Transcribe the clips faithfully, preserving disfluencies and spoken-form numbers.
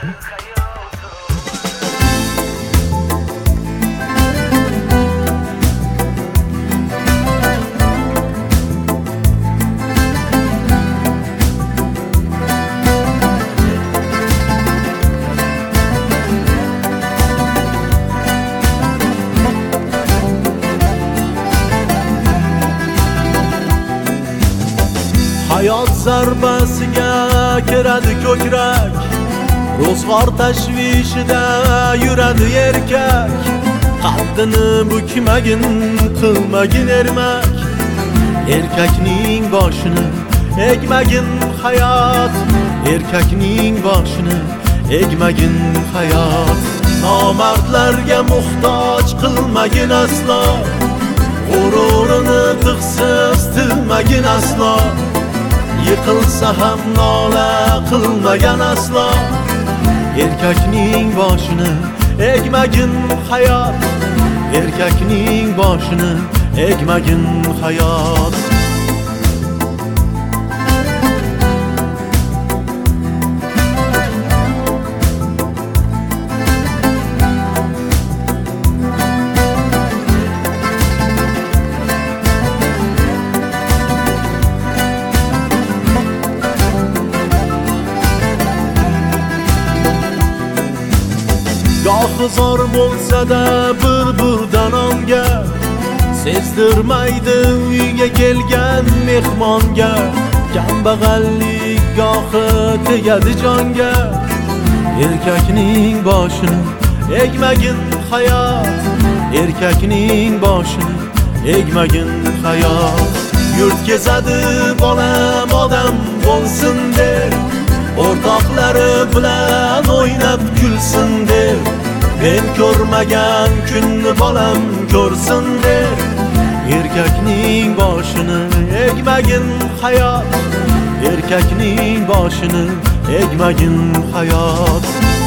Hayot zarbasiga kiradi ko'krak, ro'zg'or tashvishida yuradi erkak. Qaddini bukmagin, qilmagin ermak, erkakning boshini egmagin hayot, erkakning boshini egmagin hayot. Nomardlarga muhtoj qilmagin aslo, g'ururini tig'siz tilmagin aslo. Yiqilsa ham nola qilmagan aslo, erkakning boshini egmagin hayot, erkakning boshini egmagin hayot. Gohi zor bo'lsa-da bir-birdan onga, sezdirmaydi uyga kelgan mehmonga. Kambag'allik gohi tegadi jonga, erkakning boshini egmagin hayot, erkakning boshini egmagin hayot. Yurt kezadi bolam odam bo'lsin der, o'rtoqlari bilan o'ynab kulsin der. Men ko'rmagan kunni bolam ko'rsin der, erkakning boshini egmagin hayot, erkakning boshini egmagin hayot.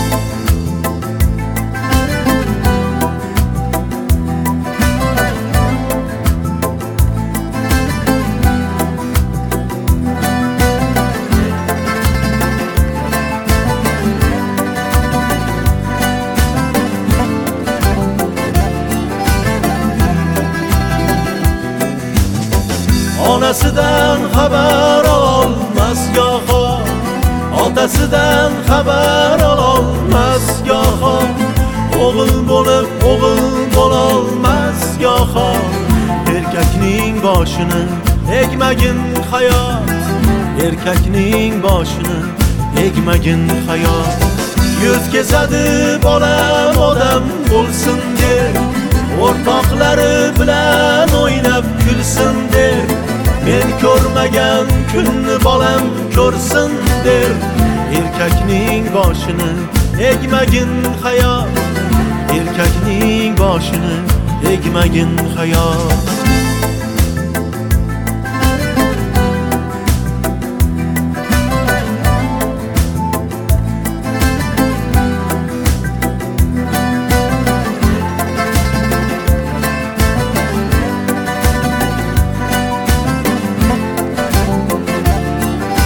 Onasidan xabar ololmas goho, otasidan xabar ololmas goho, o'g'il bo'lib o'g'il bo'lolmas goho. Erkakning boshini egmagin hayot, erkakning boshini egmagin hayot. Yurt kezadi bolam odam bo'lsin der, o'rtoqlari bilan o'ynab kulsin der. Men ko'rmagan kunni bolam ko'rsin der, erkakning boshini egmagin hayot, erkakning boshini egmagin hayot.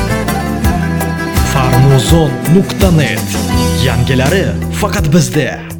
farmuzon nuqta net yangilari faqat bizda.